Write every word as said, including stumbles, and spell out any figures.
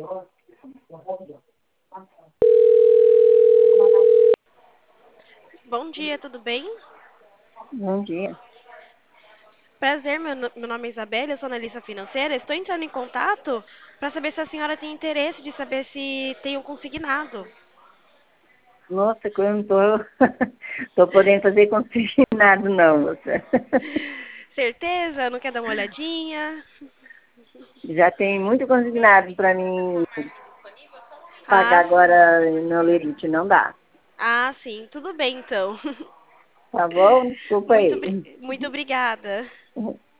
Bom dia, tudo bem? Bom dia. Prazer, meu, no- meu nome é Isabela, eu sou analista financeira. Estou entrando em contato para saber se a senhora tem interesse de saber se tem um consignado. Nossa, que eu não tô, tô podendo fazer consignado não, moça. Certeza? Não quer dar uma olhadinha? Já tem muito consignado para mim pagar Ah, sim. agora no Lerite, não dá. Ah, sim. Tudo bem, então. Tá bom? Desculpa Muito, aí. obri- muito obrigada.